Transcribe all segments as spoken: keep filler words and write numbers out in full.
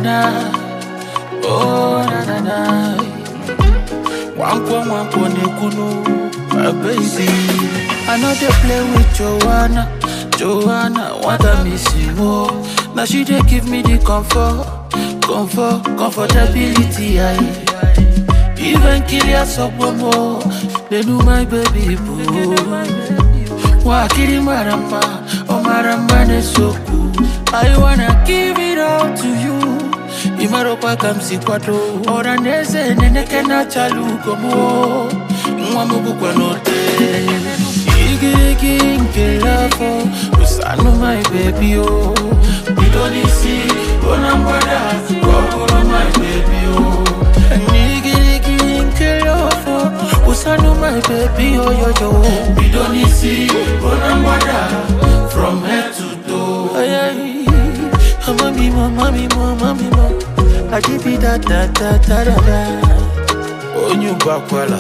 na. Oh na na na. One point one point Ekunu, my baby. I know they play with Joanna, Joanna. What I miss you more. Now she dey give me the comfort, comfort, comfortability. I even kill ya more. They do my baby boo. Wakiri maramba, oh maramba ne soku. I wanna give it all to you. Imaropa kamsi kwato. Ora neze nene kena chalu komo. Mwamubu kwa note. Igirigi nke lafo. Usano my baby oh. Bidonisi, onambada. Kokoro my baby oh. Igirigi nke lafo. Usano my baby oh yo yo. Bidonisi, onambada. From head to toe. Ay ay. Mami mo, mami mo, mami mo. I give you that, that, that, that, that. On you back, voila.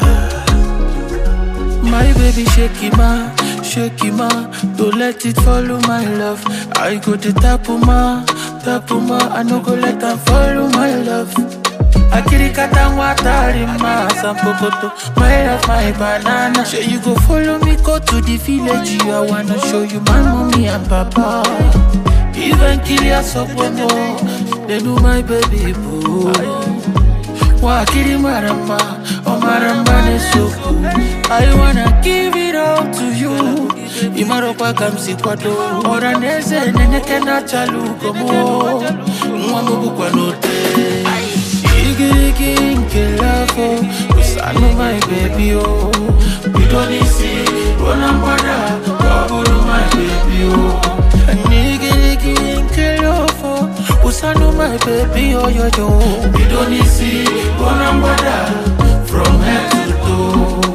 My baby, shake it, ma, shake it, ma. Don't let it follow my love. I go to tapuma, tapuma. I no go let them follow my love. I kiri katangwa tarima, sampokoto. My love, my banana. Sure you go follow me, go to the village. I wanna show you my mommy and papa. Even kill ya sopomo. They do my baby boo. Wakiri maramba, oh maramba ne soku. I wanna give it all to you. Imaropa kamsi kwato. Ora neze nene kena chalu komo. Mwamubu kwa note. Igirigi nke lafo. Usano my baby oh. Bidonisi, onambada. Kokoro my baby oh. Igirigi nke lafo. Usano my baby oh yo yo. Bidonisi, onambada. From head to toe.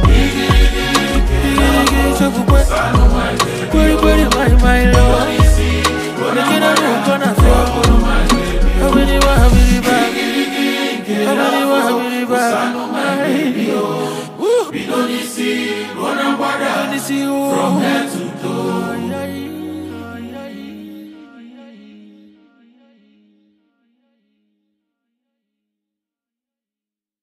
Usano my baby. Where where my my love. Making a new gonna fall. How many wa how many back? How many wa how many back? Usano my baby oh. Bidonisi, onambada. From head